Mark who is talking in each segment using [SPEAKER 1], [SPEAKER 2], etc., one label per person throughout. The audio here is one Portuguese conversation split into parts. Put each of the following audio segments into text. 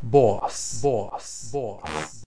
[SPEAKER 1] Boss.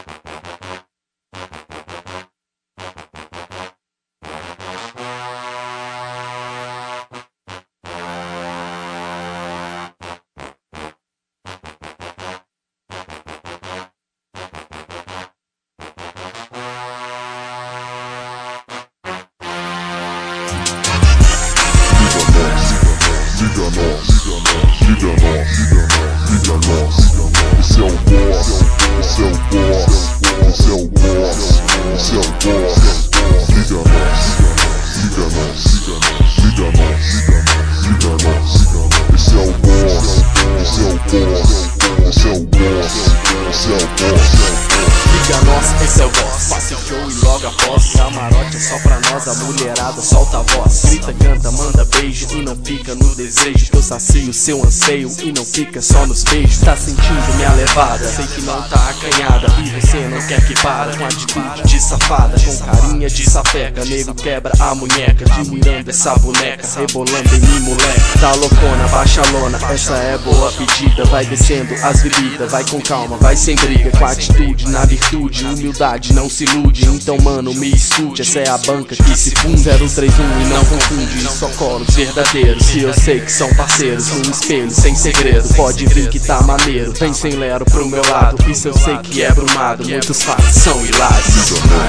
[SPEAKER 2] Liga nós, esse é o boss, esse é o boss, esse é o boss, esse é o boss. Liga nós, liga nós, liga nós, liga nós, esse é o boss, esse é o boss, esse é o boss, esse é o boss.
[SPEAKER 3] Liga nós, esse é o boss. Faça o show e logo após. Camarote é só pra nós, a mulherada solta a voz. Grita, canta, manda beijo e não fica no desejo. Que eu sacio seu anseio e não fica só nos beijos. Tá sentindo minha levada? Sei que não tá acanhada e você não quer que para. Com atitude de safada, com carinha de sapeca. Nego quebra a munheca, admirando essa boneca, rebolando em mim, moleque. Tá loucona, baixa a lona, essa é boa pedida. Vai descendo as bebidas, vai com calma, vai sem briga. Com atitude na virtude, humildade não se ilude. Então mano, me escute, essa é a banca que se funde. 031 e não confunde, só colos verdadeiros. E eu sei que são parceiros, no espelho sem segredo. Pode vir que tá maneiro, vem sem lero pro meu lado. Isso eu sei que é brumado, muitos fatos são hilários.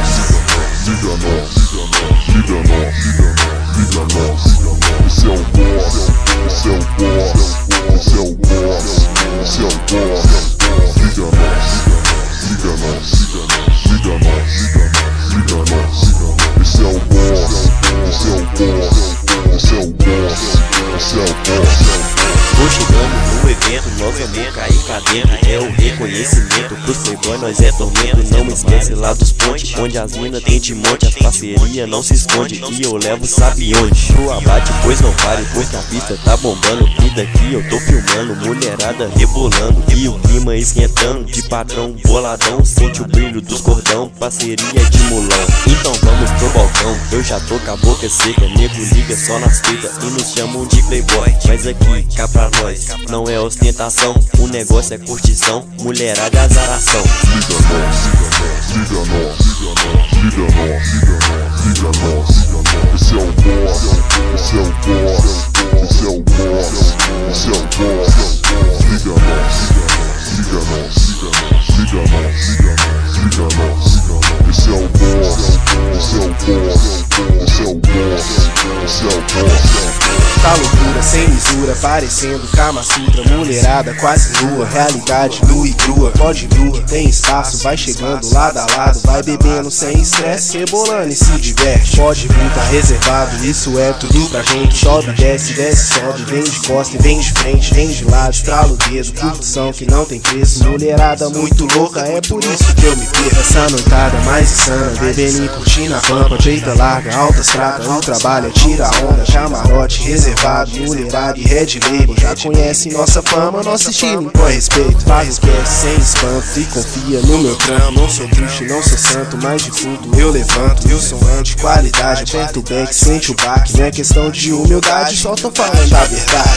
[SPEAKER 2] Liga nós, liga nós, liga nós, esse é o boss, esse é o boss, esse é o boss, esse é o boss. Liga nós, liga nós, liga nós, liga nós, esse é o boss, esse é o boss, esse é o boss, esse é o boss.
[SPEAKER 4] Vou chegando no evento, nós vamos cair cá dentro. É o reconhecimento, pros playboy nós é tormento. Não esquece lá dos pontes, onde as minas tem de monte. As parceria não se esconde, e eu levo sabe onde. Pro abate, pois não pare, pois que a pista tá bombando. E daqui eu tô filmando, mulherada rebolando. E o clima esquentando, de patrão boladão. Sente o brilho dos cordão, parceria de mulão. Então vamos pro balcão, eu já tô com a boca seca. Nego liga só nas fitas e nos chamam de playboy. Mas aqui, cá pra nós, não é ostentação. O negócio é curtição, mulherada é azaração.
[SPEAKER 2] Liga nós, liga nós, liga nós, liga nós, esse é o boss, esse é o boss, esse é o boss, esse é o boss. Liga nós, liga nós, liga nós, liga nós, esse é o boss, esse é o boss, esse é o boss, esse é o boss.
[SPEAKER 3] Tá loucura, sem misura, parecendo Kama Sutra. Mulherada quase nua, realidade nua e crua. Pode vir que tem espaço, vai chegando lado a lado. Vai bebendo sem estresse, rebolando e se diverte. Pode vir, tá reservado, isso é tudo pra gente. Sobe, desce, sobe, vem de costa e vem de frente. Vem de lado, estrala o dedo, curtição que não tem preço. Mulherada muito louca, é por isso que eu me perco. Essa noitada mais insana, bebendo e curtindo a pampa. Peita larga, altas trata, o trabalho é tira a onda. Camarote reservado, mulherada e red label. Já conhece nossa fama, nosso estilo impõe respeito. Faz o cast sem espanto e confia no meu trampo. Não sou bruxo, não sou santo, mas de fundo eu levanto. Eu sou anti-qualidade, aperta o back, sente o baque. Não é questão de humildade, só tô falando a verdade.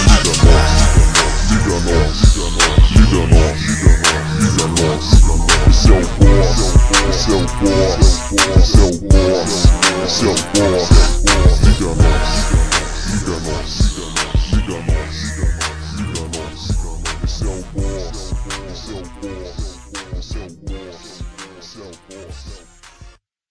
[SPEAKER 2] Liga nós, liga nós, liga nós, esse é o boss, esse é o boss, esse é o boss, esse é o boss. Liga nós, liga nós, liga nós, liga nós, esse é o boss, esse é o boss, esse é o boss, esse é o boss.